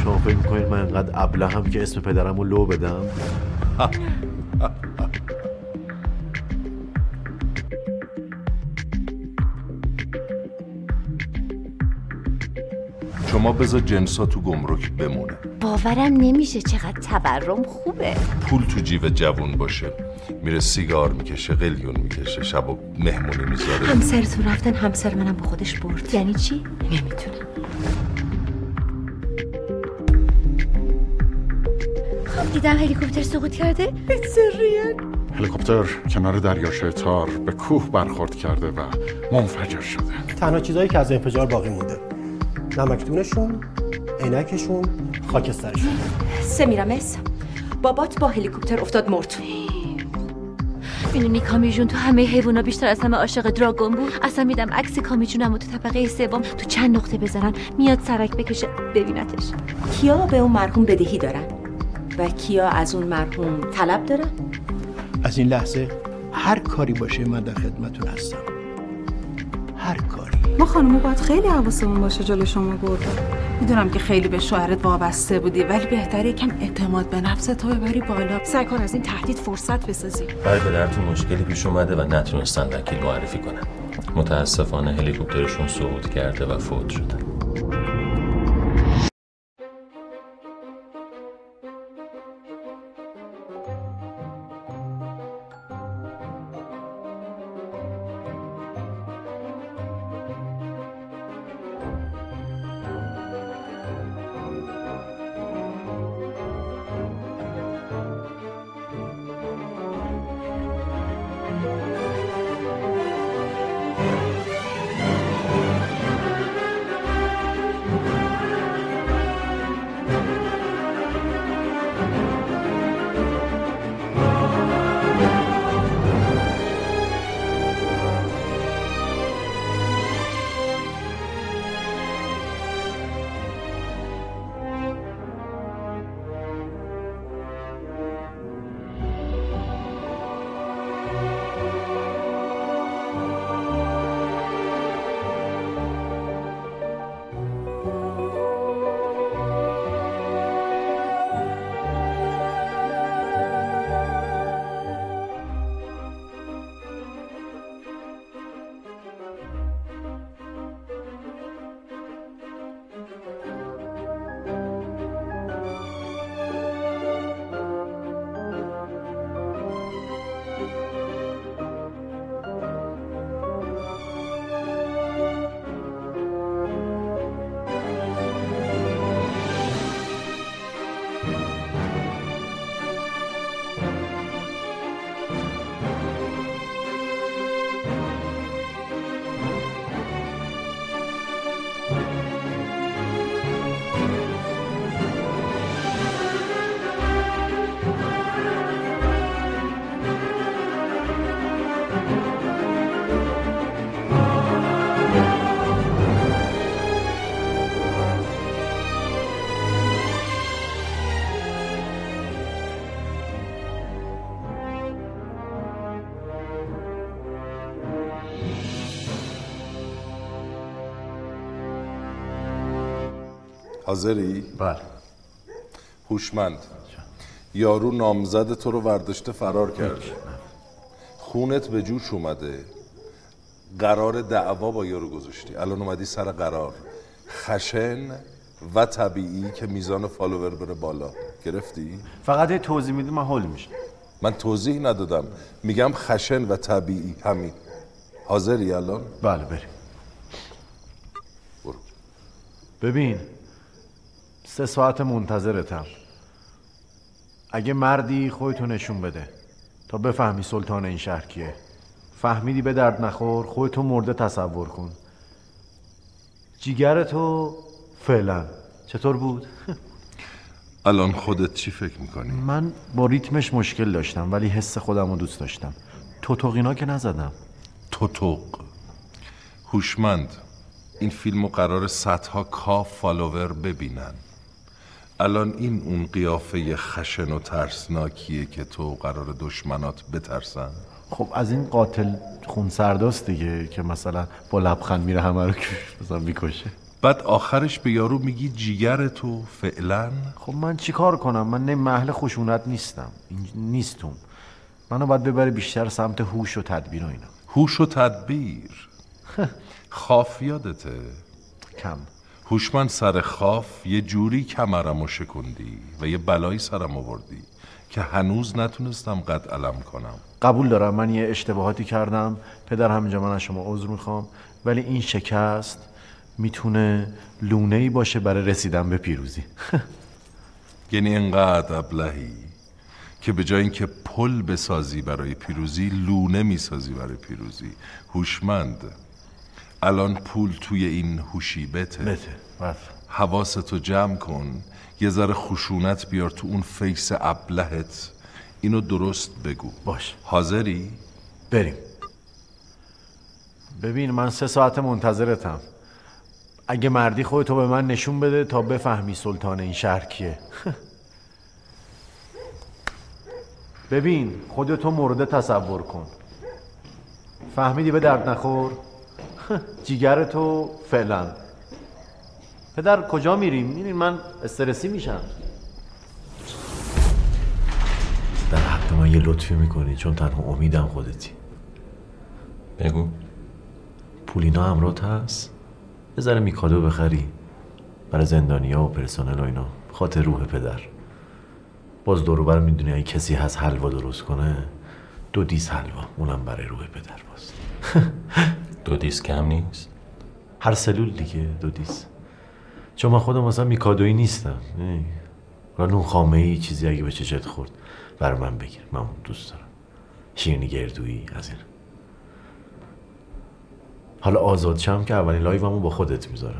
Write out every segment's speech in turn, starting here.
شما فکر میکنید من انقدر ابله‌ام که اسم پدرم رو لو بدم؟ شما بذار جنسا تو گمرک بمونه. باورم نمیشه چقدر تورم خوبه. پول تو جیب جوون باشه، میره سیگار میکشه، قلیون میکشه، شبا مهمونی میذاره. همسرتون رفتن، همسر منم با خودش برد. یعنی چی؟ نمیتونم. خب دیدم هلیکوپتر سقوط کرده. سریعا هلیکوپتر کنار دریاچه تار به کوه برخورد کرده و منفجر شده. تنها چیزایی که از انفجار باقی مونده نمکدونشون، عینکشون، خاکسترشون. سمیرامس، بابات با هلیکوپتر افتاد مرد. میدونی کامی جون تو همه حیوونا بیشتر از همه عاشق دراگون بود. اصلا میدم عکس کامی جونم تو طبقه سوم تو چند نقطه بزنن میاد سرک بکشه ببینتش. کیا به اون مرحوم بدهی دارن و کیا از اون مرحوم طلب دارن؟ از این لحظه هر کاری باشه من در خدمتون هستم. هر کاری. ما خانوما باید خیلی حواسمون باشه جلوی شما برده. میدونم که خیلی به شوهرت وابسته بودی، ولی بهتره یکم اعتماد به نفست تو ببری بالا. سعی کن از این تهدید فرصت بسازی. برای پدرتون مشکلی پیش اومده و نتونستن وکیل معرفی کنن. متاسفانه هلیکوپترشون سقوط کرده و فوت شدن. حاضری؟ بله. هوشمند، یارو نامزد تو رو ورداشته فرار کرده، خونت به جوش اومده، قرار دعوا با یارو گذاشتی، الان اومدی سر قرار، خشن و طبیعی که میزان فالوور بره بالا. گرفتی؟ فقط یه توضیح میدی من حل میشه. من توضیح ندادم، میگم خشن و طبیعی. همین. حاضری الان؟ بله بریم. برو. ببین 3 ساعت منتظرتم. اگه مردی خودتو نشون بده تا بفهمی سلطان این شهر کیه. فهمیدی به درد نخور، خودتو مرده تصور کن. جیگرتو فعلا چطور بود؟ الان خودت چی فکر میکنی؟ من با ریتمش مشکل داشتم ولی حس خودم رو دوست داشتم. توتوقینا که نزدم. توتوق. هوشمند، این فیلمو قرار صدها کا فالوور ببینن. الان این اون قیافه خشن و ترسناکیه که تو قرار دشمنات بترسن؟ خب از این قاتل خونسرداست دیگه که مثلا با لبخند میره همه رو مثلا میکشه. بعد آخرش به یارو میگی جیگر تو فعلا. خب من چی کار کنم؟ من نه اهل خشونت نیستم، نیستم. منو باید ببری بیشتر سمت هوش و تدبیر و اینا. هوش و تدبیر؟ خاف یادته؟ کم. هوشمند سر خاف یه جوری کمرمو شکندی و یه بلایی سرم آوردی که هنوز نتونستم قد علم کنم. قبول دارم من یه اشتباهاتی کردم پدر، همینجا من از شما عذر میخوام، ولی این شکست میتونه لونه‌ای باشه برای رسیدن به پیروزی. یعنی انقدر ابلهی که به جای اینکه پل بسازی برای پیروزی لونه میسازی برای پیروزی. هوشمند، الان پول توی این هوشی بته. حواستو جمع کن، یه ذره خشونت بیار تو اون فیس ابلهت، اینو درست بگو. باش. حاضری؟ بریم. ببین من 3 ساعت منتظرتم. اگه مردی خودتو به من نشون بده تا بفهمی سلطان این شهر کیه. ببین خودتو مرده تصور کن. فهمیدی به درد نخور؟ جیگرتو فعلا. پدر کجا میریم؟ میرین من استرسی میشم. در حق من یه لطفی میکنی چون تنها امیدم خودتی. بگو. پولینا همراهت هست؟ یه ذره میکادو بخری برای زندانیا و پرسنل و اینا، خاطر روح پدر. باز دور و بر میدونی اگه کسی هست حلوا درست کنه، 2 دیس حلوا، اونم برای روح پدر. باز 2 دیس کم نیست؟ هر سلول دیگه 2 دیس. چون من خودم مثلا میکادویی نیستم. نون خامه ای چیزی اگه به چشت خورد برای من بگیر، من دوست دارم. شیرینی گردویی از این. حالا آزاد شم که اولین لایومو با خودت میذارم.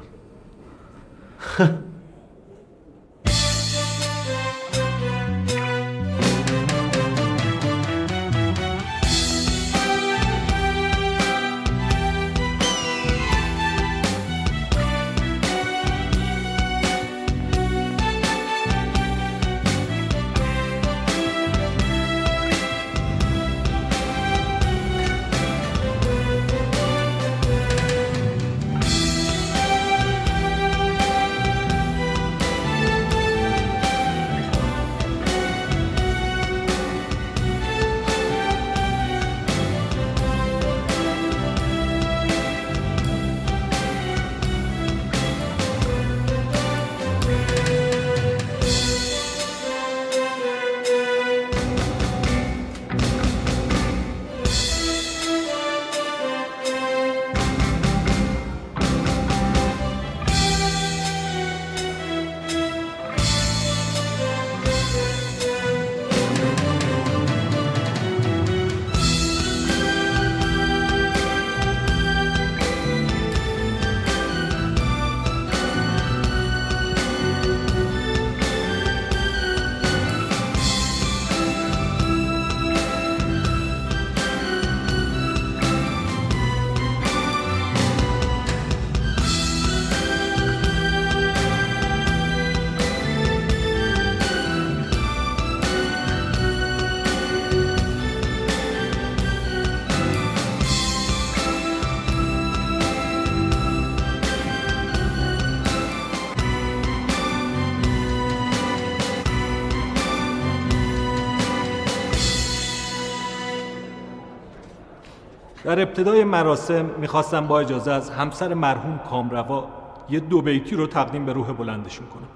در ابتدای مراسم میخواستم با اجازه از همسر مرحوم کامروا یه 2 بیتی رو تقدیم به روح بلندشون کنم.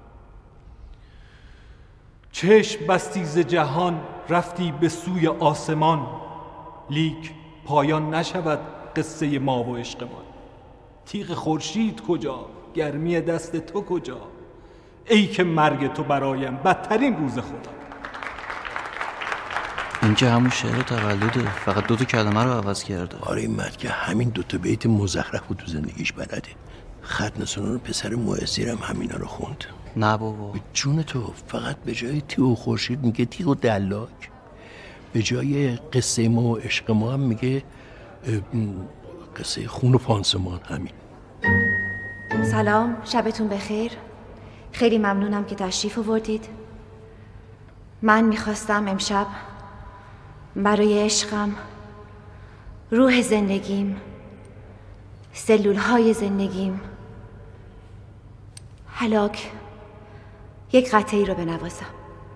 چشم بستی ز جهان رفتی به سوی آسمان، لیک پایان نشود قصه ما و عشق ما. تیغ خورشید کجا، گرمی دست تو کجا، ای که مرگ تو برایم بدترین روز خدا. این که همون شعر تولده، فقط 2 کلمه رو عوض کرده. آره این مرد که همین 2 بیت مزخرف رو تو زندگیش بلده. ختنسونان پسر مؤثرم همینا رو خوند. نه بابا به جون تو، فقط به جای تیغ و خورشید میگه تیغ و دلاک، به جای قصه ما و عشق ما هم میگه قصه خون و پانسمان. همین. سلام، شبتون بخیر. خیلی ممنونم که تشریف آوردید. من میخواستم امشب برای عشقم، روح زندگیم، سلولهای زندگیم، هلاک یک قطعی رو بنوازم.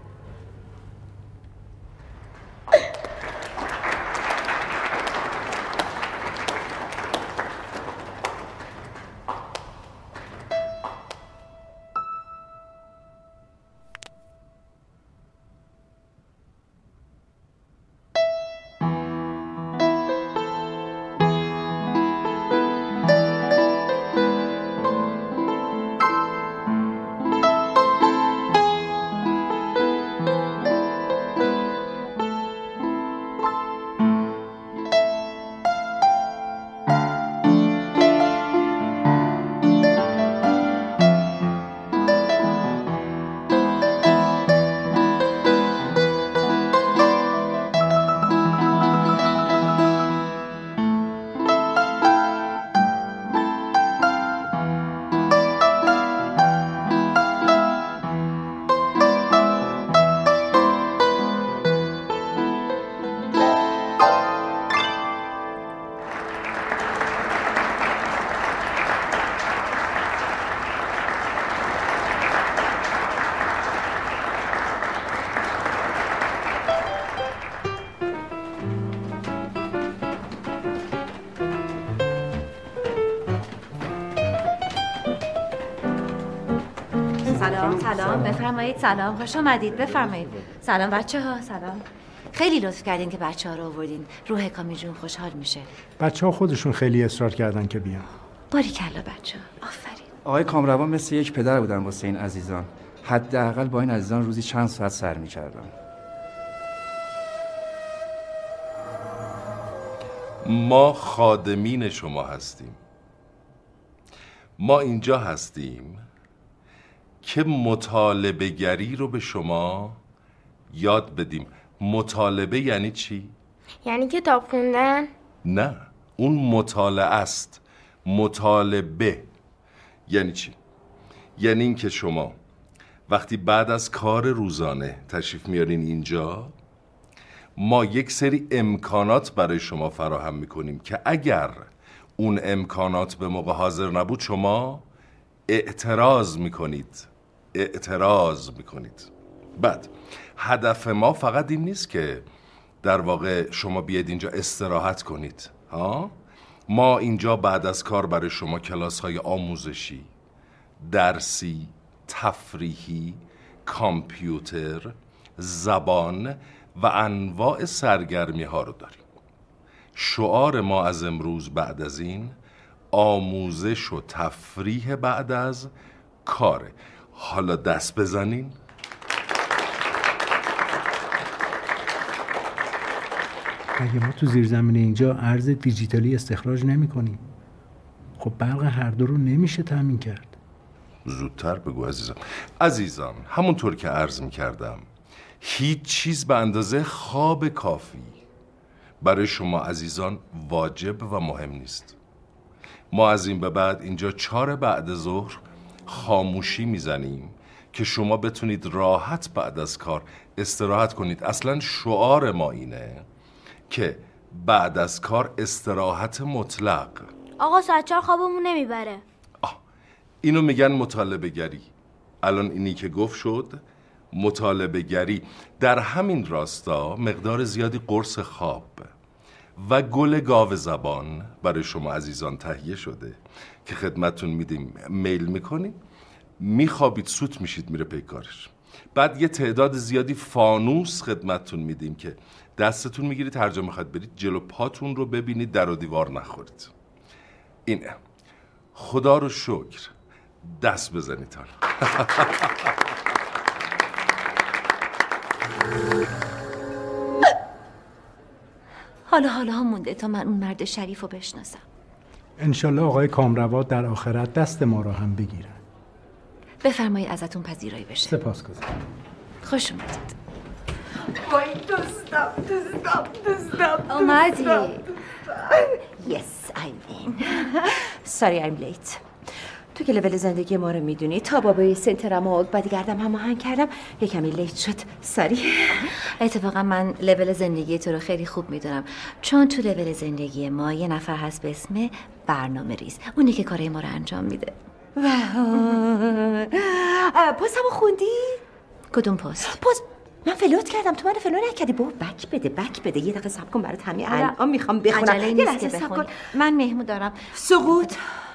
سلام بفرمایید. سلام، خوش اومدید. بفرمایید. سلام بچه ها. سلام. خیلی لطف کردین که بچه ها رو آوردین. روح کامی جون خوشحال میشه. بچه ها خودشون خیلی اصرار کردن که بیان. باریکلا بچه ها. آفرین. آقای کامروان مثل یک پدر بودن واسه این عزیزان. حداقل با این عزیزان روزی چند ساعت سر می‌کردم. ما خادمین شما هستیم. ما اینجا هستیم که مطالبه گری رو به شما یاد بدیم. مطالبه یعنی چی؟ یعنی کتاب خوندن؟ نه، اون مطالعه است. مطالبه یعنی چی؟ یعنی این که شما وقتی بعد از کار روزانه تشریف میارین اینجا، ما یک سری امکانات برای شما فراهم میکنیم که اگر اون امکانات به موقع حاضر نبود شما اعتراض میکنید. بعد هدف ما فقط این نیست که در واقع شما بیاید اینجا استراحت کنید. ما اینجا بعد از کار برای شما کلاس‌های آموزشی، درسی، تفریحی، کامپیوتر، زبان و انواع سرگرمی ها رو داریم. شعار ما از امروز بعد از این آموزش و تفریح بعد از کاره. حالا دست بزنین. اگه ما تو زیرزمین اینجا ارز دیجیتالی استخراج نمی کنیم، خب برق هر دو رو نمیشه تامین کرد. زودتر بگو عزیزان. همونطور که عرض می کردم، هیچ چیز به اندازه خواب کافی برای شما عزیزان واجب و مهم نیست. ما از این به بعد اینجا 4 بعد ظهر خاموشی میزنیم که شما بتونید راحت بعد از کار استراحت کنید. اصلا شعار ما اینه که بعد از کار استراحت مطلق. آقا ساعت 4 خوابمون نمیبره. اینو میگن مطالبه گری. الان اینی که گفت شد مطالبه گری. در همین راستا مقدار زیادی قرص خواب و گل گاو زبان برای شما عزیزان تهیه شده که خدمتتون میدیم. میل میکنید، میخوابید، سوت میشید، میره پی کارش. بعد یه تعداد زیادی فانوس خدمتتون میدیم که دستتون میگیرید هر جا میخواد برید جلو پاتون رو ببینید، در و دیوار نخورید. اینه. خدا رو شکر. دست بزنید. حالا ها مونده تا من اون مرد شریف رو بشناسم. انشالله آقای کامروا در آخرت دست ما رو هم بگیرن. بفرمایید ازتون پذیرایی بشه. سپاسگزارم. خوش اومدید. وای دوستم اومدی. Yes, I'm in. Sorry I'm late. تو که لول زندگی ما رو میدونی، تا بابای سنترم و بدگردم هماهنگ کردم یه کمی لیت شد. ساری. اتفاقا من لول زندگی تو رو خیلی خوب میدونم، چون تو لول زندگی ما یه نفر هست به اسم برنامه ریز، اونی که کارهای ما رو انجام میده. پستمو خوندی؟ کدوم پست؟ من فلوت کردم، تو من فلو نکردی. بابا بک بده یه دقیقه صبر کن، برات همین الان میخوام بخونم. عجله نیست که بخونی. من مهمون دارم. سقوط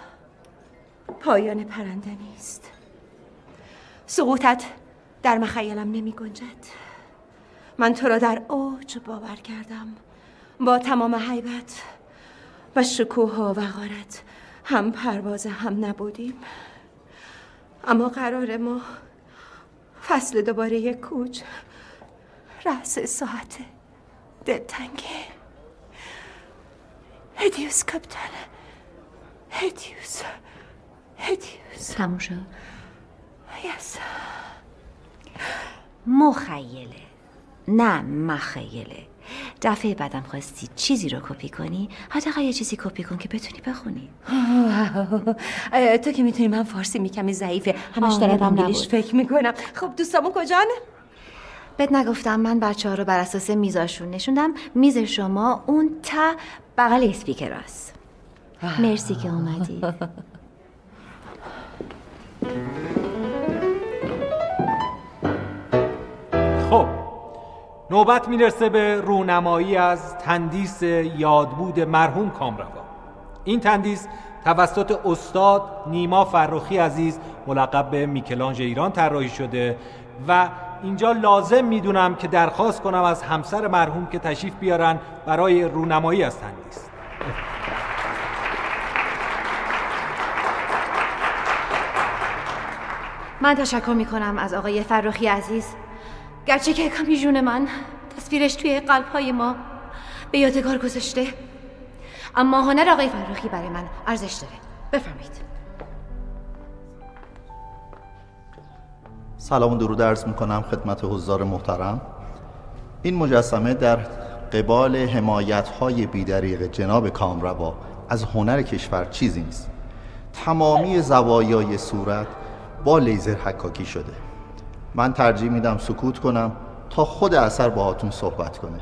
پایان پرنده نیست. سقوطت در مخیلم نمی گنجد. من تو را در اوج باور کردم، با تمام هیبت و شکوه و وقارت. هم پرواز هم نبودیم، اما قرار ما فصل دوباره یک کوچ رأس ساعت دلتنگه. هدیوس کاپیتان، هدیوس. تموم شد؟ یس. مخیله نه مخیله. دفعه بعدم خواستی چیزی رو کپی کنی، حداقل یه چیزی کپی کن که بتونی بخونی. تو که میتونی، من فارسی میکمی ضعیفه، همش دارم انگلیش فکر میکنم. خب دوستامون کجان؟ بهت نگفتم من بچه‌ها رو بر اساس میزاشون نشوندم. میز شما اون تا بغل اسپیکر است. مرسی که اومدی. خب نوبت میرسه به رونمایی از تندیس یادبود مرحوم کامروا. این تندیس توسط استاد نیما فرخی عزیز ملقب به میکلانژ ایران طراحی شده و اینجا لازم میدونم که درخواست کنم از همسر مرحوم که تشریف بیارن برای رونمایی از تندیس. من تشکر میکنم از آقای فرخی عزیز، گرچه که کمی جون من تصویرش توی قلب‌های ما به یادگار گذاشته، اما هنر آقای فرخی برای من ارزش داره. بفرمایید. سلام و درود عرض میکنم خدمت حضار محترم. این مجسمه در قبال حمایت‌های بی‌دریغ جناب کامروا از هنر کشور چیزی نیست. تمامی زوایای صورت با لیزر حکاکی شده. من ترجیح میدم سکوت کنم تا خود اثر باهاتون صحبت کنه.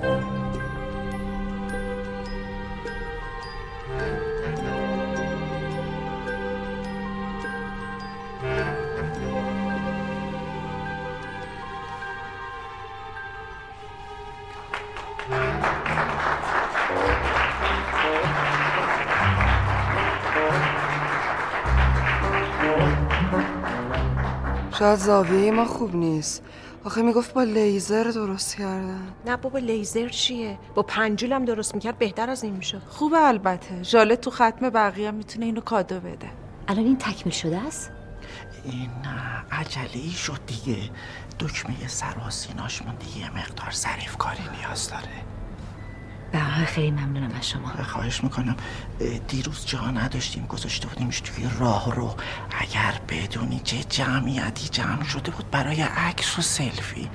شاید زاویه ما خوب نیست. آخه میگفت با لیزر درست کردن. نه بابا لیزر چیه؟ با پنجول هم درست میکرد بهتر از این میشد. خوبه البته. ژاله تو ختم بقیه میتونه اینو کادو بده. الان این تکمیل شده است؟ این عجله‌ای شد دیگه. دکمه سراسیناش مونده، یه مقدار ظریف کاری نیاز داره. بله خیلی ممنونم از شما. خواهش میکنم. دیروز جا نداشتیم گذاشته بودیمش توی راه رو. اگر بدونی چه جمعیتی جمع شده بود برای عکس و سلفی.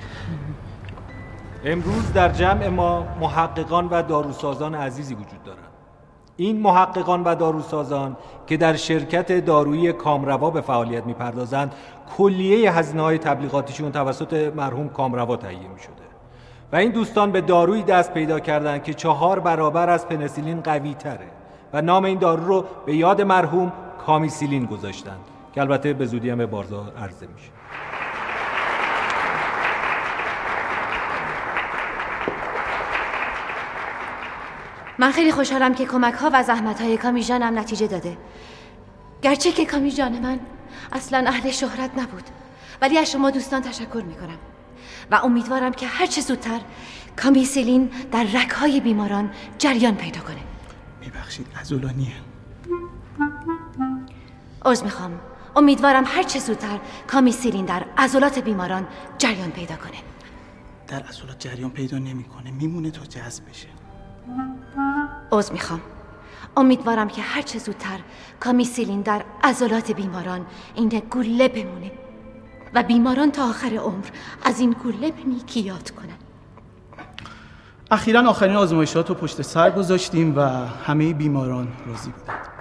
امروز در جمع ما محققان و داروسازان عزیزی وجود دارند. این محققان و داروسازان که در شرکت دارویی کامروا به فعالیت میپردازند، کلیه هزینه‌های تبلیغاتیشون توسط مرحوم کامروا تهیه میشده و این دوستان به دارویی دست پیدا کردند که 4 برابر از پنیسیلین قوی تره و نام این دارو رو به یاد مرحوم کامیسیلین گذاشتند که البته به زودی هم به بازار عرضه میشه. من خیلی خوشحالم که کمک‌ها و زحمت‌های کامی جانم نتیجه داده. گرچه که کامی جان من اصلاً اهل شهرت نبود، ولی از شما دوستان تشکر میکنم و امیدوارم که هر چه زودتر کامیسیلین در رگ‌های بیماران جریان پیدا کنه. میبخشید عضلانیه. عذر میخوام. امیدوارم هر چه زودتر کامیسیلین در عضلات بیماران جریان پیدا کنه. در عضلات جریان پیدا نمیکنه، میمونه تا جذب بشه. عذر میخوام. امیدوارم که هر چه زودتر کامیسیلین در عضلات بیماران این گوله بمونه و بیماران تا آخر عمر از این گوله به نیکی یاد کنن. اخیراً آخرین آزمایشات رو پشت سر گذاشتیم و همه بیماران راضی بودند.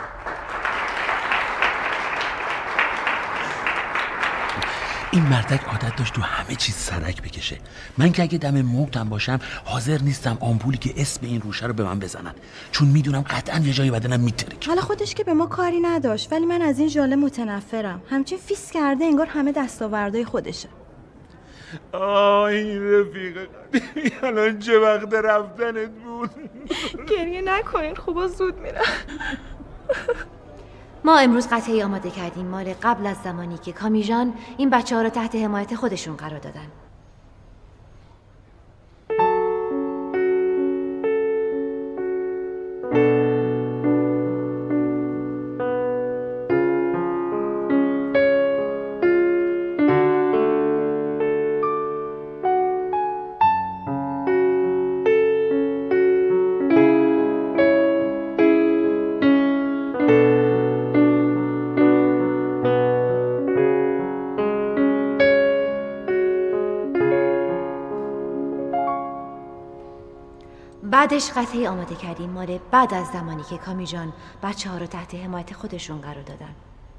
این مردک عادت داشت تو همه چیز سرک بکشه. من که اگه دم موتم باشم حاضر نیستم آمپولی که اسم این روشه رو به من بزنن، چون میدونم قطعا یه جایی بدنم میترکه. حالا خودش که به ما کاری نداشت، ولی من از این ژاله متنفرم. همچین فیس کرده انگار همه دستاوردهای خودشه. این رفیق قدیمی الان چه وقت رفتنت بود؟ گریه نکنین، خوبا زود میرم. ما امروز قطعه آماده کردیم مال قبل از زمانی که کامیژان این بچه‌ها رو تحت حمایت خودشون قرار دادن. بعدش قطعه آماده کردیم مال بعد از زمانی که کامیژان بچه‌ها رو تحت حمایت خودشون قرار دادن.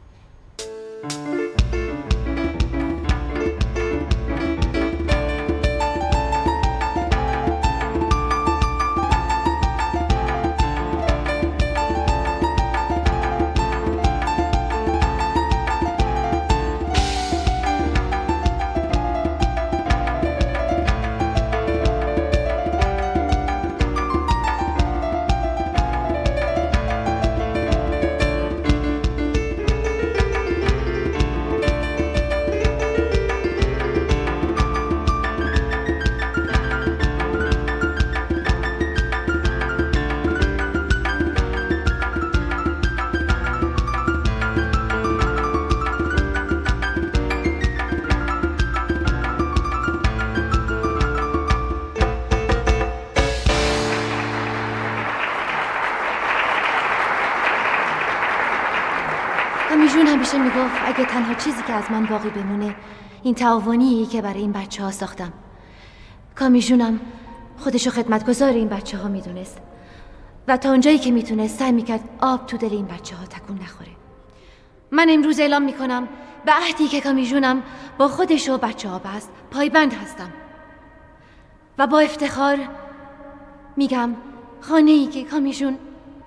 کامیژون همیشه میگفت اگه تنها چیزی که از من باقی بمونه این تعاونیه که برای این بچه‌ها ساختم. کامیژونم خودشو خدمتگزار این بچه‌ها میدونست و تا اونجایی که میتونست سعی میکرد آب تو دل این بچه‌ها تکون نخوره. من امروز اعلام میکنم به عهدی که کامیژونم با خودش و بچه‌ها بست پایبند هستم و با افتخار میگم خانه‌ای که کامیژون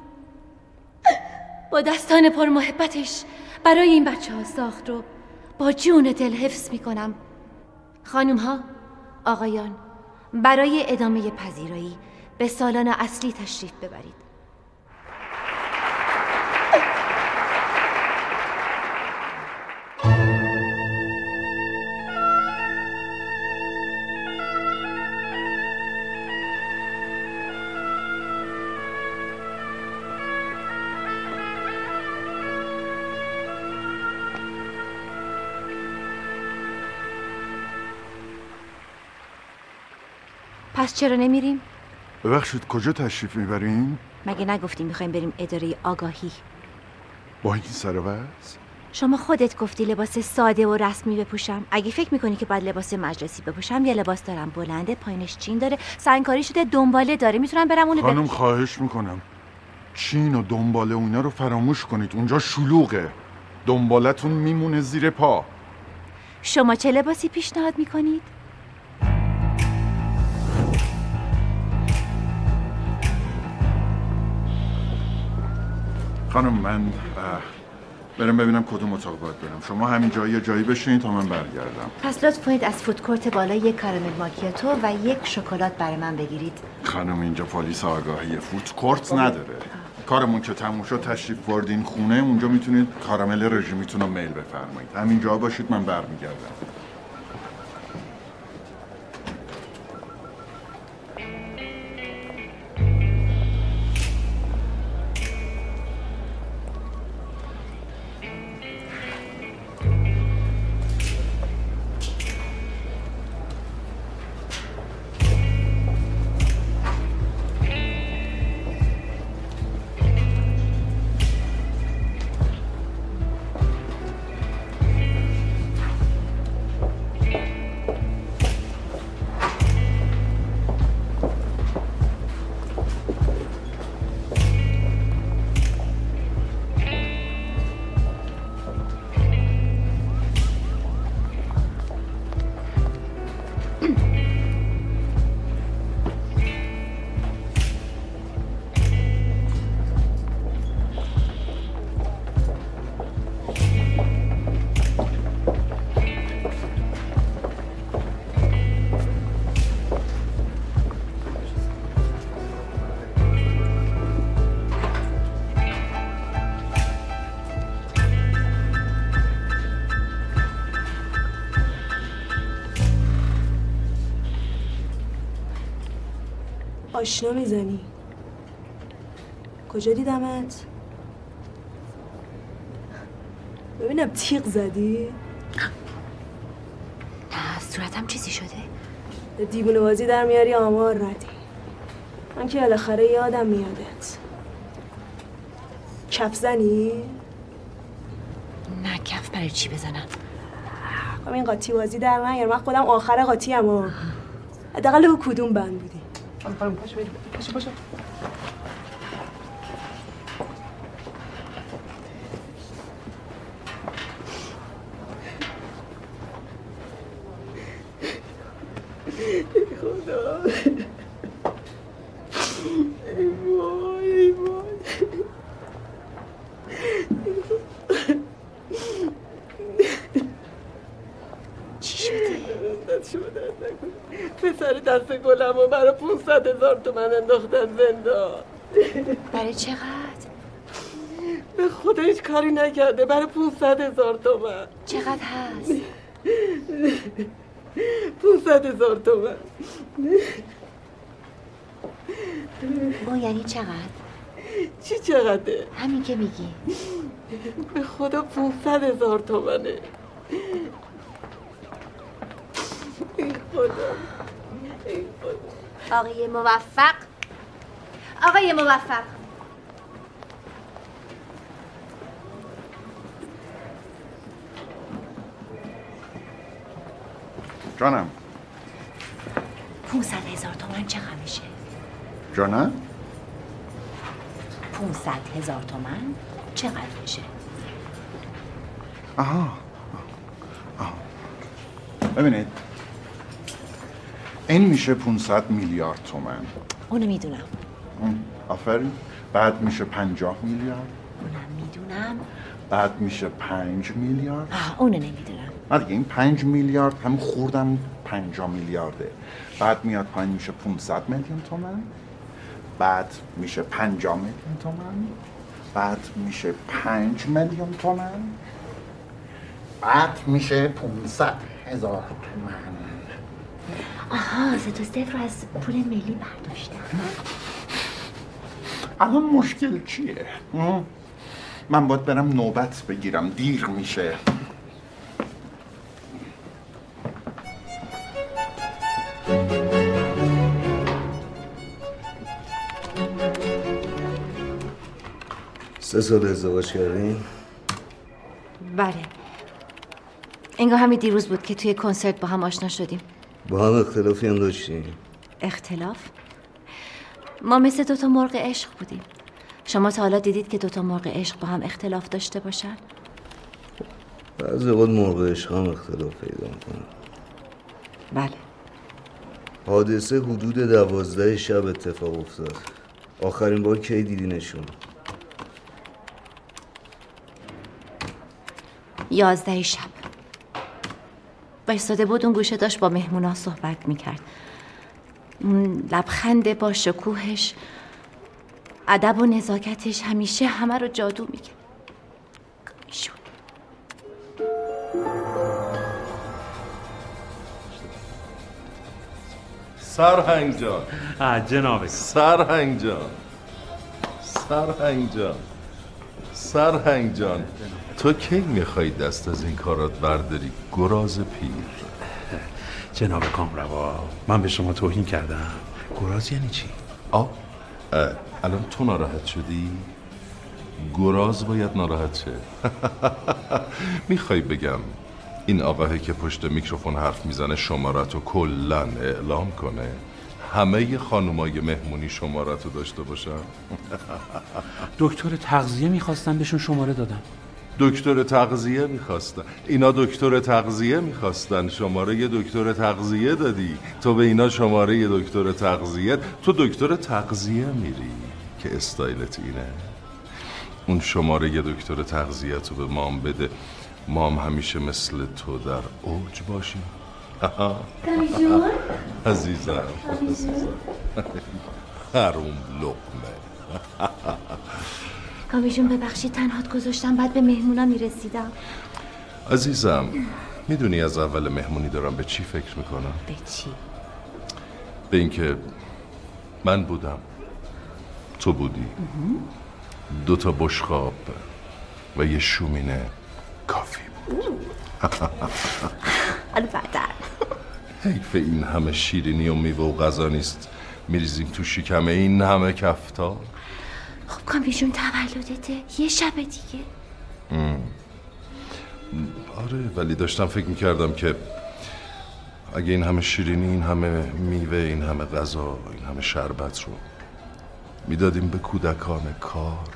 با دستان پر محبتش برای این بچه‌ها ساخت رو با جون دل حفظ میکنم. خانوم‌ها، آقایان، برای ادامه پذیرایی به سالن اصلی تشریف ببرید. پس چرا نمیریم؟ ببخشید کجا تشریف میبریم؟ مگه نگفتیم میخوایم بریم اداره آگاهی؟ با این سر وضع؟ شما خودت گفتی لباس ساده و رسمی بپوشم. اگه فکر میکنی که باید لباس مجلسی بپوشم، یه لباس دارم بلنده، پایینش چین داره، سنگکاری شده، دنباله داره، میتونم برم اونو خانم خواهش میکنم چین و دنباله و اینا رو فراموش کنید. اونجا شلوغه، دنبالتون میمونه زیر پا. شما چه لباسی پیشنهاد میکنید؟ خانم من برم ببینم کدوم اتاق باید برم. شما همین جایی جایی بشین تا من برگردم. پس لطف کنید از فودکورت بالا یک کارامل ماکیاتو و یک شکلات برای من بگیرید. خانم اینجا پلیس آگاهی، فودکورت نداره. کارمون که تموم شد تشریف بردین خونه، اونجا میتونید کارامل رژیمیتون رو میل بفرمایید. همینجا باشید من برمیگردم. آشنا میزنی. کجا دیدمت؟ ببینم تیغ زدی؟ نه صورتم چیزی شده؟ دیوونه بازی در میاری آمار ردی. من که بالاخره یادم میادت. کف زنی؟ نه کف برای چی بزنم؟ این قاطی بازی در نیار. من خودم آخر قاطی ام. حداقل به کدوم بند بودی؟ پاشو. خدا ای وای چی شده؟ پسر دست گلم و برای 500,000 تومن انداختن زندان. برای چقدر؟ به خدا هیچ کاری نکرده. برای 500,000 تومن. چقدر هست؟ 500,000 تومن. اون یعنی چقدر؟ چی چقدره؟ همین که میگی. به خدا 500,000 تومنه. ای خدا. آقای موفق. آقای موفق. جانم. 500,000 تومن چقدر میشه؟ جانم؟ 500,000 تومن چقدر میشه؟ آها. ببینید این میشه 500 میلیارد تومن. اونو میدونم. آفرین. بعد میشه 50 میلیارد. اونم میدونم. بعد میشه 5 میلیارد. اونو نمیدونم. نه دیگه این 5 میلیارد هم خوردم 50 میلیارده. بعد میاد پایین میشه 500 میلیون تومن. بعد میشه 50 میلیون تومن. بعد میشه 5 میلیون تومن. بعد میشه 500,000 تومن. آها زد و صفر رو از پول ملی برداشتم. الان مشکل چیه؟ من باید برم نوبت بگیرم. دیر میشه. سه سال ازدواج کردین؟ بله. انگار همین دیروز بود که توی کنسرت با هم آشنا شدیم. با هم اختلافی هم داشتین؟ اختلاف؟ ما مثل دوتا مرغ عشق بودیم. شما تا حالا دیدید که دوتا مرغ عشق با هم اختلاف داشته باشن؟ بعضی وقت مرغ عشق هم اختلاف پیدا میکنن. بله. حادثه حدود 12 شب اتفاق افتاد. آخرین بار کی دیدینشون؟ 11 شب. بایستاده بود اون گوشه داشت با مهمونا صحبت میکرد. اون لبخند با شکوهش، ادب و نزاکتش همیشه همه رو جادو میکرد. ایشون سرهنگ جان. جناب سرهنگ جان. سرهنگ جان تو کی میخوای دست از این کارات برداری گراز پیر؟ جناب کامروا من به شما توهین کردم؟ گراز یعنی چی؟ الان تو ناراحت شدی؟ گراز باید ناراحت شه. میخوای بگم این آقاهی که پشت میکروفون حرف میزنه شمارتو کلن اعلام کنه همه خانومای مهمونی شمارتو داشته باشن؟ دکتر تغذیه میخواستن بهشون شماره دادم. دکتر تغذیه میخواستن؟ اینا دکتر تغذیه میخواستن، شماره یه دکتر تغذیه دادی. تو به اینا شماره یه دکتر تغذیه. تو دکتر تغذیه میری که استایلت اینه. اون شماره یه دکتر تغذیه تو به مام بده، مام همیشه مثل تو در اوج باشیم. کامی جون عزیزم حروم لقمه. کامی جون ببخشید تنهات گذاشتم، بعد به مهمونا میرسیدم. عزیزم میدونی از اول مهمونی دارم به چی فکر میکنم؟ به چی؟ به اینکه من بودم، تو بودی، 2 تا بشقاب و یه شومینه کافی بود. البته حیف این همه شیرینی و میوه و غذا نیست میریزیم تو شکم این همه کفتار. خب کامی جون تولدته، یه شب دیگه. آره، ولی داشتم فکر میکردم که اگه این همه شیرینی، این همه میوه، این همه غذا، این همه شربت رو میدادیم به کودکان کار،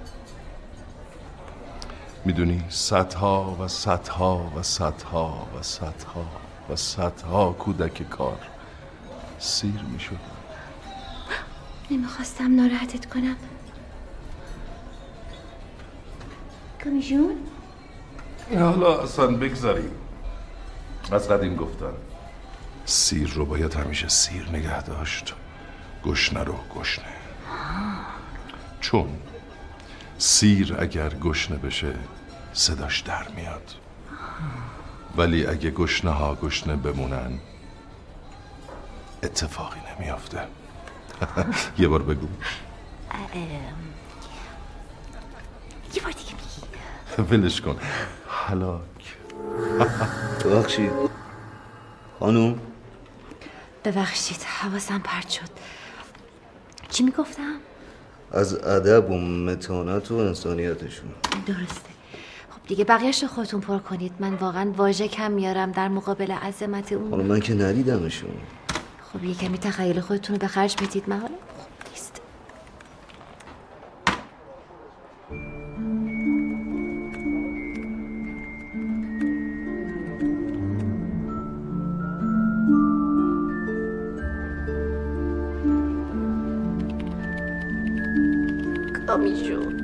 میدونی صدها و صدها و صدها و صدها و صدها کودک کار سیر میشد. نمیخواستم ناراحتت کنم کامی جون. حالا اصلا بگذاریم، از قدیم گفتن سیر رو باید همیشه سیر نگه داشت، گشنه رو گشنه. چون سیر اگر گشنه بشه صداش در میاد، ولی اگه گشنه ها گشنه بمونن اتفاقی نمیافته. یه بار بگو. یه بار دیگه میگی. ولش کن. هلاک. ببخشید خانوم. ببخشید حواسم پرت شد. چی میگفتم؟ از ادب و متانت و انسانیتشون. درسته. خب دیگه بقیه‌اش رو خودتون پر کنید. من واقعا واژه کم میارم در مقابل عظمت اون. حالا من که ندیدمشون. خب یه کمی تخیل خودتون رو به خرج بدید. من حالا خوب نیست. کامی جون.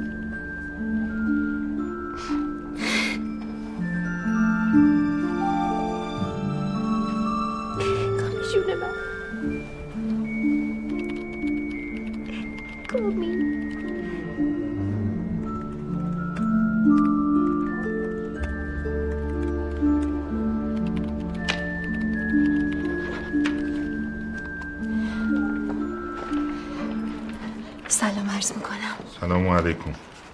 کامی جون من. کامی. سلام عرض میکنم. سلام علیکم.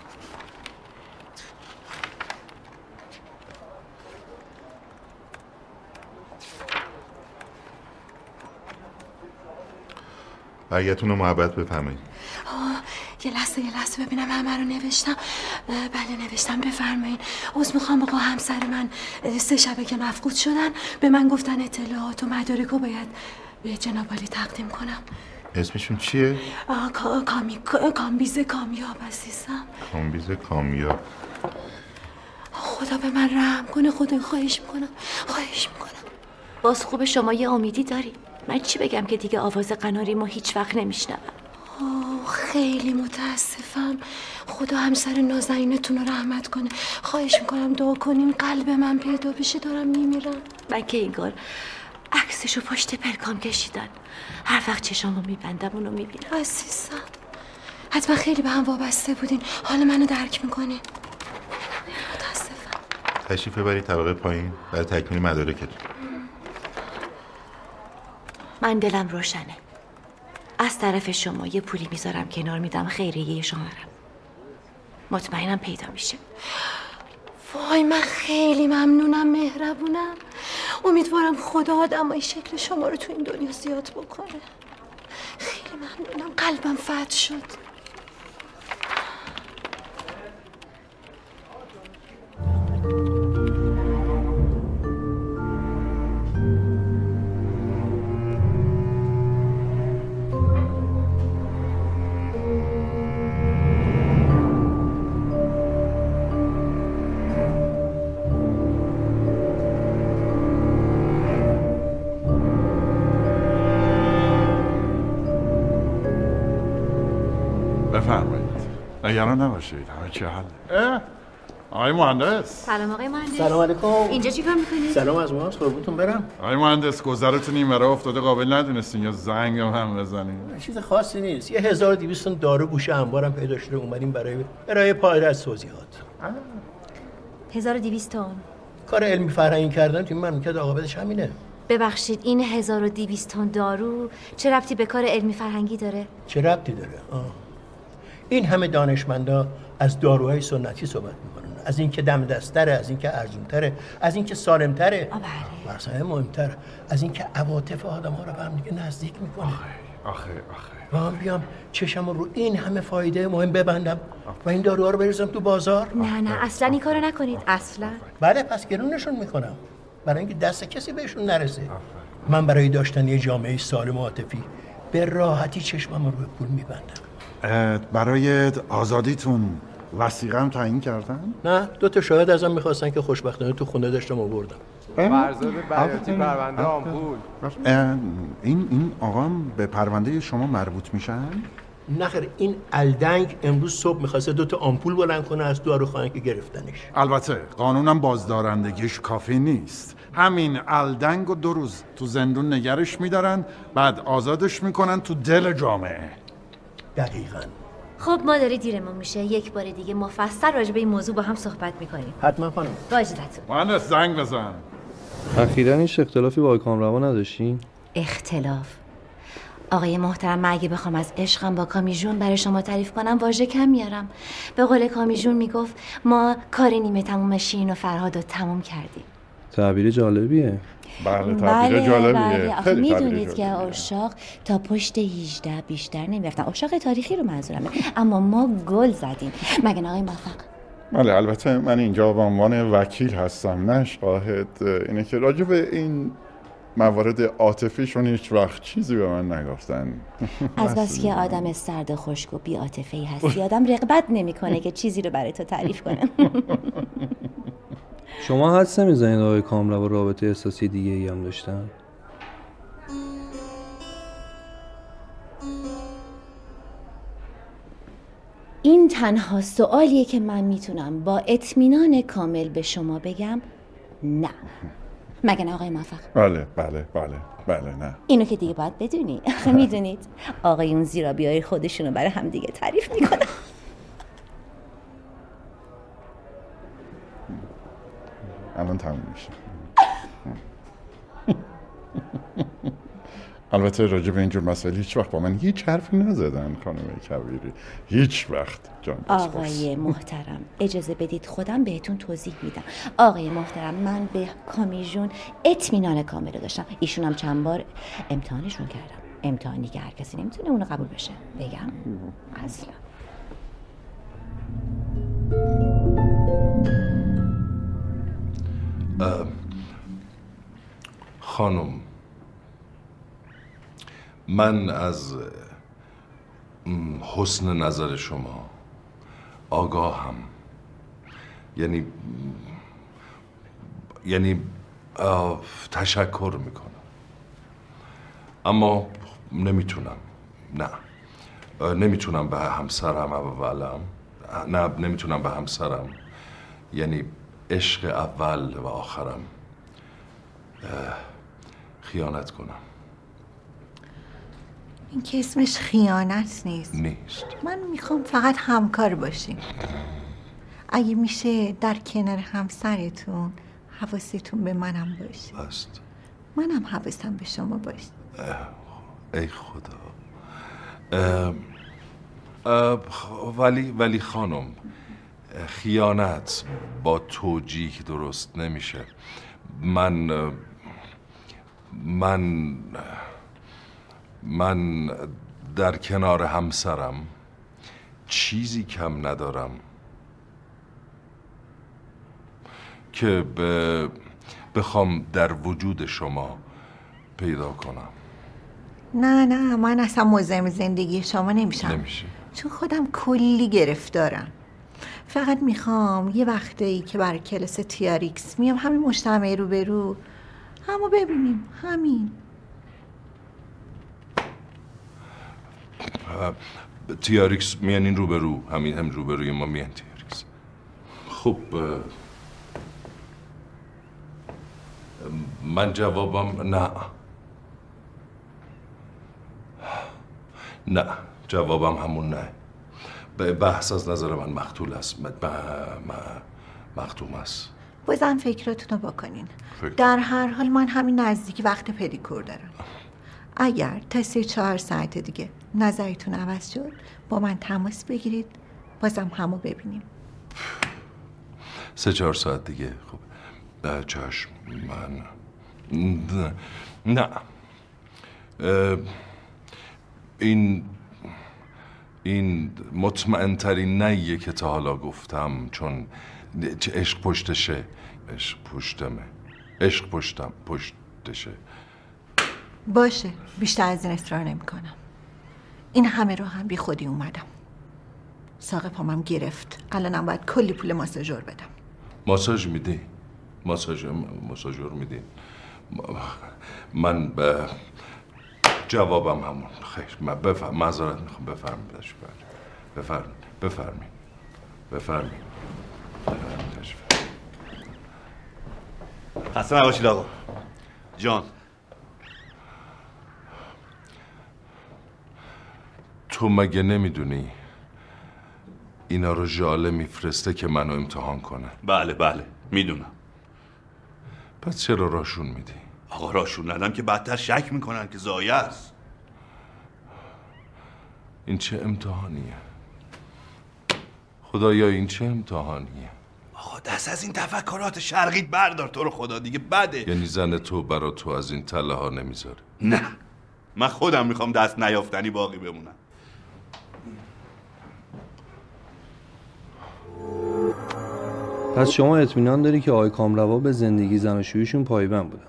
برگتون رو محبت بفرمایید. یه لحظه ببینم همه رو نوشتم. بله نوشتم، بفرمایید. عذر میخوام آقا، همسر من 3 شبه که مفقود شدن به من گفتن اطلاعات و مدارک رو باید به جناب عالی تقدیم کنم. اسمشون چیه؟ کامبیز کامیاب عزیزم. کامبیز کامیاب. خدا به من رحم کنه. خدا خواهش میکنم. باز خوب شما یه امیدی داری. من چی بگم که دیگه آواز قناری ما هیچ وقت نمیشنوم. خیلی متاسفم. خدا همسر نازنینتون رو رحمت کنه. خواهش میکنم دعا کنین قلب من پیدا بشه، دارم میمیرم. من که اینگار عکسشو پشت پلکام کشیدن. هر وقت چشامو میبندم اونو میبینم. عزیزم حتما خیلی به هم وابسته بودین. حالا منو درک میکنین. متاسفم. تشریف ببرید طبقه پایین برای تکمیل مدارکتون. من دلم روشنه. از طرف شما یه پولی میذارم کنار، میدم خیریه شمارم. مطمئنم پیدا میشه. وای من خیلی ممنونم، مهربونم. امیدوارم خدا آدمای شکل شما رو تو این دنیا زیاد بکنه. خیلی ممنونم، قلبم فتح شد. بفرمایید. نگران نباشید، همه چی حله. آقای مهندس. سلام آقای مهندس. سلام علیکم. اینجا چی کار میکنید؟ سلام از ماست، قربونتون برم. آقای مهندس گذرتون این مرا افتاده، قابل ندونستین یا زنگ هم بزنین؟ چیز خاصی نیست. یه 1200 دارو گوشه انبارم پیدا شده، اومدیم برای ارائه پایه از توضیحات. 1200 تومان. کار علمی فرهنگی کردن تو این مملکت عاقبتش همینه. ببخشید این 1200 تن دارو چه ربطی به کار علمی فرهنگی داره؟ چه ربطی داره؟ این همه دانشمندا از داروهای سنتی صحبت میکنن، از اینکه دم دستره، از اینکه ارزونتره، از اینکه سالمتره، مثلا مهمتره، از اینکه عواطف آدم‌ها رو به هم دیگه نزدیک میکنه. آخه و من بیام چشم رو این همه فایده مهم ببندم و این داروها رو بریزم تو بازار؟ نه اصلا این کارو نکنید، اصلا. بله پس گرونشون میکنم برای اینکه دست کسی بهشون نرسه. من برای داشتن یه جامعه سالم و عاطفی به راحتی چشمم رو به پول میبندم. برای آزادیتون وثیقه هم تعیین کردن؟ نه، 2 شاهد ازم میخواستن که خوشبختانه تو خونه داشتم آوردم. فرزاد بیاتی پرونده آمپول. این آقا به پرونده شما مربوط میشن؟ نخیر، این الدنگ امروز صبح میخواسته 2 آمپول بلند کنه از داروخانه که گرفتنش. البته قانونم بازدارندگیش کافی نیست. همین الدنگ و 2 روز تو زندون نگرش میدارن، بعد آزادش میکنن تو دل جامعه. دقیقاً. خب ما داره دیرمون میشه، یک بار دیگه مفصل راجع به این موضوع با هم صحبت میکنیم. حتما خانم. با اجازهتون. مهندس زنگ بزن. اخیراً هیچ اختلافی با کامروا نداشتین؟ اختلاف؟ آقای محترم، من اگه بخوام از عشقم با کامیجون برای شما تعریف کنم واژه کم میارم. به قول کامیجون میگفت ما کار نیمه تموم شیرین و فرهاد رو تموم کردیم. تعبیر جالبیه. بله تعبیر جالبیه. آخه میدونید که عشاق تا پشت 18 بیشتر نمیرفتن. عشاق تاریخی رو منظورمه، اما ما گل زدیم. مگه آقای موفق؟ بله البته من اینجا به عنوان وکیل هستم نه شاهد. اینه که راجع به این موارد عاطفیشون هیچ وقت چیزی به من نگفتن. از بس که آدم سرد و خشک و بی عاطفه‌ای هستی آدم رغبت نمیکنه که چیزی رو برای تو تعریف کنه. شما حدس نمیزنید آقای کامروا رابطه احساسی دیگه ای هم داشتن؟ این تنها سوالیه که من میتونم با اطمینان کامل به شما بگم نه. مگه نه آقای موفق؟ بله نه. اینو که دیگه باید بدونی. آخه میدونید آقایون زیرابیای خودشونو برای هم دیگه تعریف میکنن. الان تموم میشه. البته راجع به اینجور مسائل هیچ وقت با من هیچ حرفی نزدن خانم کبیری، هیچ وقت. آقای محترم اجازه بدید خودم بهتون توضیح میدم. آقای محترم من به کامیجون اطمینان کامل داشتم. ایشون هم چند بار امتحانشون کردم، امتحانی که هر کسی نمیتونه اونو قبول بشه. بگم اصلا خانم، من از حسن نظر شما آگاهم. یعنی تشکر میکنم، اما نمیتونم به همسرم اولم، نمیتونم به همسرم، یعنی عشق اول و آخرم، خیانت کنم. این که اسمش خیانت نیست. من میخوام فقط همکار باشیم. اگه میشه در کنار همسرتون حواستون به منم باشه. است. منم حواسم به شما باشه. ای خدا. ولی خانم، خیانت با توجیه درست نمیشه. من در کنار همسرم چیزی کم ندارم که بخوام در وجود شما پیدا کنم. نه من اصلا مزاحم زندگی شما نمیشم. چون خودم کلی گرفتارم. فقط میخوام یه وقتایی که برای کلاس تیاریکس میام همین مجتمع رو به رو همو ببینیم. همین. تیاریکس میانین رو به رو، هم رو به روی ما میان تیاریکس. خب من جوابم نه. جوابم همون نه. بحث از نظر من مختول است. مختوم است. بازم فکراتونو بکنین. در هر حال من همین نزدیکی وقت پدیکور دارم. اگر تا 3-4 ساعت دیگه نظرتون عوض شد با من تماس بگیرید، بازم همو ببینیم. 3-4 ساعت دیگه؟ خب چشم. من نه این مطمئن ترین نهیه که تا حالا گفتم، چون عشق پشتشه. عشق پشتمه. عشق پشتشه. باشه، بیشتر از این اصرار نمی کنم. این همه رو هم بی خودی اومدم. ساق پامم گرفت. الانم باید کلی پول ماساژور بدم. ماساژ میدی؟ ماساژور میدی؟ من جوابم همون. خیر، من معذرت میخوام. بفرمایید. خسته نباشید آقا جان. تو مگه نمیدونی اینا رو ژاله میفرسته که منو امتحان کنه؟ بله میدونم. پس چرا راشون میدی؟ آقا راشون ندم که بدتر شک میکنن که ضایع است. این چه امتحانیه؟ خدایا این چه امتحانیه؟ آقا دست از این تفکرات شرقیت بردار، تو رو خدا دیگه بده. یعنی زن تو برا تو از این تله ها نمیذاره؟ نه، من خودم میخوام دست نیافتنی باقی بمونم. پس شما اطمینان داری که آقای کامروا به زندگی زناشوییشون پایبند بودن؟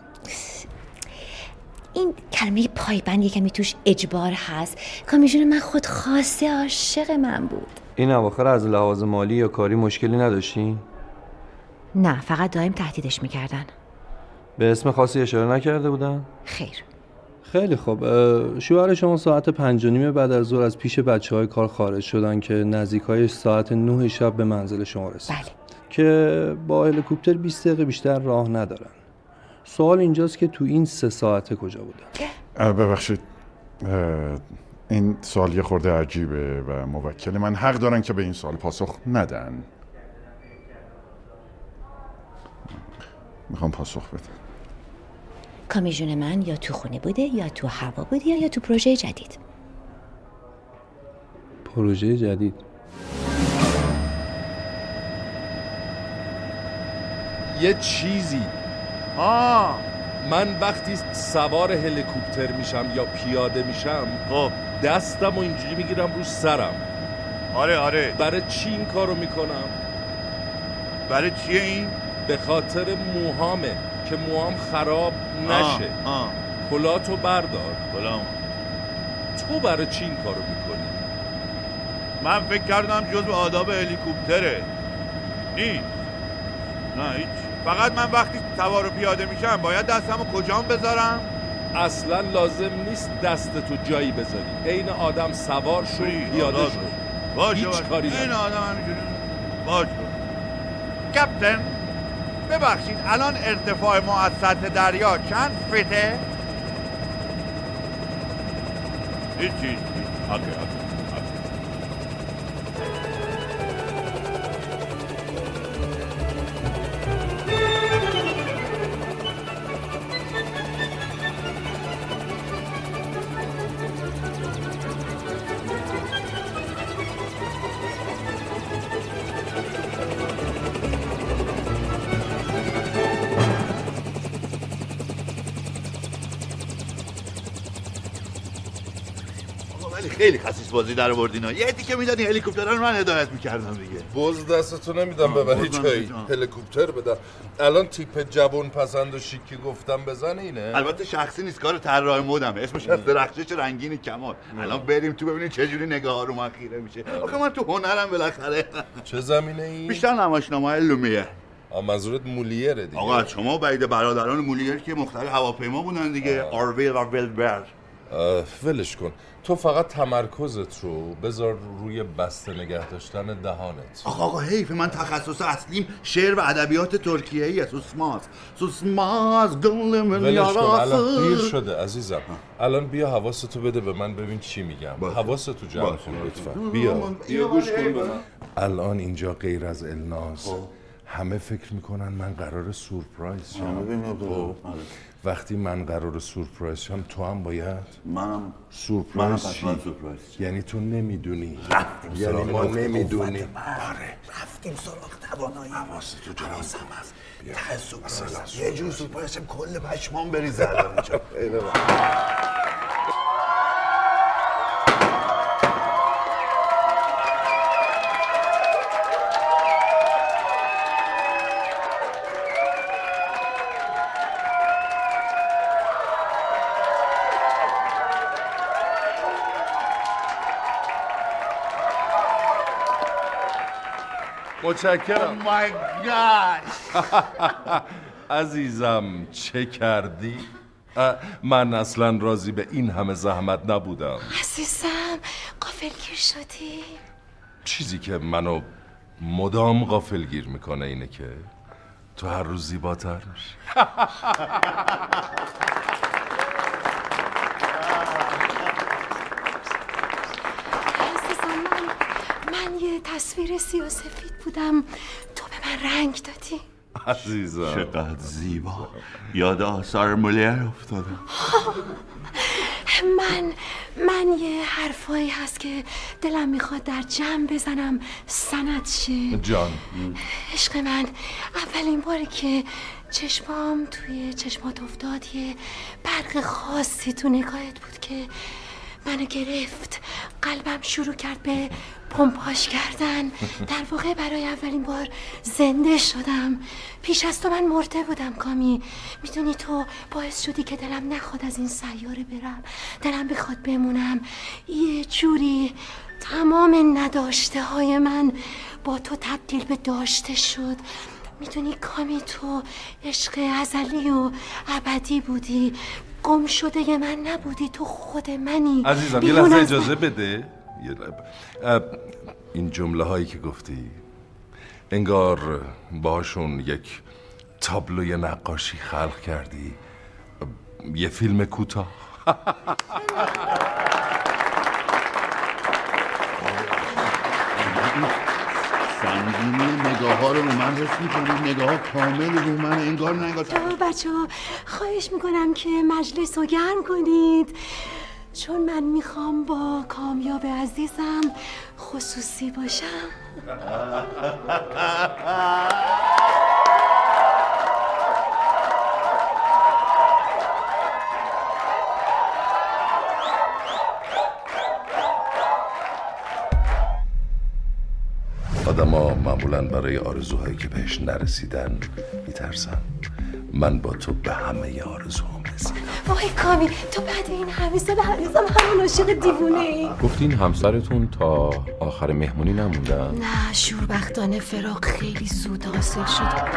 این کلمه پایبند یکمی توش اجبار هست. کامیجون من خود خواسته عاشق من بود. این اواخر از لحاظ مالی یا کاری مشکلی نداشتین؟ نه، فقط دائم تهدیدش میکردن. به اسم خاصی اشاره نکرده بودن؟ خیر. خیلی خوب. شوهر شما ساعت 5:30 بعد از ظهر از پیش بچه‌های کار خارج شدن که نزدیکای ساعت 9 شب به منزل شما رسید. بله. که با هلیکوپتر 20 دقیقه بیشتر راه ندارن. سوال اینجاست که تو این 3 ساعته کجا بودن؟ ببخشید، این سوال یه خورده عجیبه و موکل من حق دارن که به این سوال پاسخ ندن. میخوام پاسخ بدم. کامیجون من یا تو خونه بوده یا تو هوا بوده یا تو پروژه جدید. پروژه جدید؟ یه چیزی من وقتی سوار هلیکوپتر میشم یا پیاده میشم، خب دستم و اینجوری میگیرم رو سرم. آره. برای چی این کارو میکنم؟ برای چیه این؟ به خاطر موهامه که موهام خراب نشه. کلاتو بردار. کلام. تو برای چی این کارو میکنی؟ من فکر کردم جزو آداب هلیکوپتره. نیست. نه هیچ. فقط من وقتی سوار و پیاده میشم باید دستمو کجام بذارم؟ اصلا لازم نیست دستتو جایی بذاری. عین آدم سوار شو پیاده شو. باشه کاری عین آدم همینجوری باشه. کپتن ببخشید الان ارتفاع ما از سطح دریا چند فیته؟ هیچی. اوکی. خیلی خسیس بازی در آوردینا. یه دیگه میدادی هلیکوپترها رو من هدایت میکردم دیگه. بز دستتو نمیدم ببری جایی. هلیکوپتر بدم. الان تیپ جوان پسند و شیکی گفتم بزن اینه. البته شخصی نیست، کار طراح مدمه. اسمش از درخشش رنگین کمال. الان بریم تو ببینیم چه جوری نگاه‌ها رو من خیره میشه. آخه من تو هنرم بالاخره. چه زمینه ای؟ بیشتر نمایشنامه‌های لومیه. منظورت مولیره دیگه. آقا شما بعید برادران مولیر که مختار هواپیما بودن دیگه. آرویل و ویلبر. ولش کن. تو فقط تمرکزت رو بذار روی بسته نگه داشتن دهانت. آقا حیف، من تخصص اصلیم شعر و ادبیات ترکیه‌ای. سوسماز گل من ولش کن. الان دیر شده عزیزم. الان بیا حواستو بده به من ببین چی میگم. حواستو جمع کن لطفا. بیا گوش کن به من. الان اینجا غیر از الناز همه فکر میکنن من قرار سورپرایز شم. وقتی من قرار سورپرایز شم تو هم باید منم سورپرایز شی. یعنی تو نمیدونی، یعنی ما نمیدونیم. رفتیم سراغ توانایی. حواست تو جناب هست. ته سورپرایز یه جور سورپرایز کل پشمان بریزه الان اینجا. متشکرم. Oh my gosh. عزیزم چه کردی؟ من اصلا راضی به این همه زحمت نبودم. عزیزم غافلگیر شدی؟ چیزی که منو مدام غافلگیر میکنه اینه که تو هر روز زیباتر میشی. من یه تصویر سیاه‌سفید بودم، تو به من رنگ دادی. عزیزم چقدر زیبا، یاد آثار مولیر افتادم. من یه حرفایی هست که دلم میخواد در جمع بزنم سند شه. جان عشق من، اولین باری که چشمام توی چشمات افتاد یه برق خاصی تو نگاهت بود که منو گرفت. قلبم شروع کرد به پمپاژ کردن. در واقع برای اولین بار زنده شدم. پیش از تو من مرده بودم کامی. میدونی تو باعث شدی که دلم نخواد از این سیاره برم، دلم بخواد بمونم. یه جوری تمام نداشته های من با تو تبدیل به داشته شد. میدونی کامی تو عشق ازلی و ابدی بودی، گم شده من نبودی، تو خود منی. عزیزم یه لحظه اجازه بده. این جمله هایی که گفتی انگار باشون یک تابلوی نقاشی خلق کردی، یه فیلم کوتاه. سنگینی نگاه ها رو من حس میکنید، نگاه ها کامل رو من انگار نگاه. بچه ها خواهش میکنم که مجلس رو گرم کنید، چون من میخوام با کامیاب عزیزم خصوصی باشم. آدما معمولاً برای آرزوهایی که بهش نرسیدن میترسن. من با تو به همه آرزوهام رسیدم. وای کامی، تو بعد این همه سال هنوزم همون عاشق دیوونه ای. گفتین همسرتون تا آخر مهمونی نموندن؟ نه، شوربختانه فراق خیلی زود حاصل شد.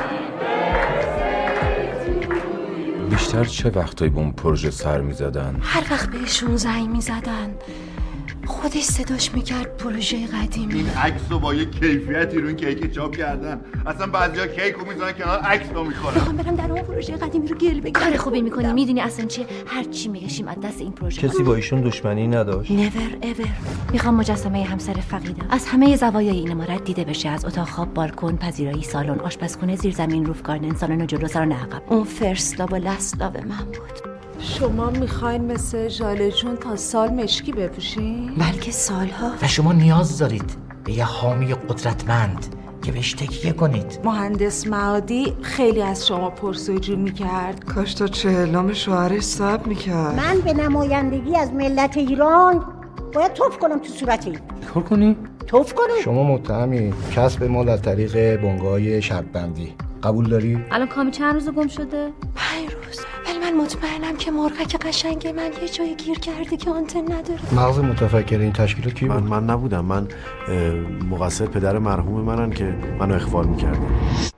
بیشتر چه وقتایی به اون پروژه سر میزدن؟ هر وقت بهشون زنگ میزدن خودش صداش میکرد پروژه قدیمی. این عکس رو با یه کیفیتی رو این کیک چاپ کردن، اصلا بعضیا کیک رو میذارن کنار عکس رو میخورن. میخوام برم در اون پروژه قدیمی رو گل بگیرم. کار خوبی میکنی. میدونی اصلا چیه؟ هر چی میگشیم از دست این پروژه. کسی با ایشون دشمنی نداشت؟ never ever. میخوام مجسمه همسر فقیدم از همه زوایای این عمارت دیده بشه، از اتاق خواب، بالکن، پذیرایی، سالن، آشپزخونه، زیرزمین، روف گاردن، سالن جلو، سالن عقب. اون فرست لاو و لاست لاو من بود. شما میخواین مثل ژاله جون تا سال مشکی بپوشین؟ بلکه سالها. و شما نیاز دارید به یه حامی قدرتمند که بهش تکیه کنید. مهندس معادی خیلی از شما پرسجو میکرد. کاش تا 40 شوهرش صبر میکرد. من به نمایندگی از ملت ایران باید توف کنم تو صورت این. کار کنی؟ توف کنم. شما متهمی کسب مال از طریق بنگاه‌های شرط بندی قبول داری؟ الان کامی چند روز گم شده؟ 5 روز. ولی من مطمئنم که مرغک قشنگ من یه جایی گیر کرده که آنتن نداره. مغز متفکر این تشکیلات کی بود؟ من نبودم. من مقصر پدر مرحوم منن که منو اخوال میکردن.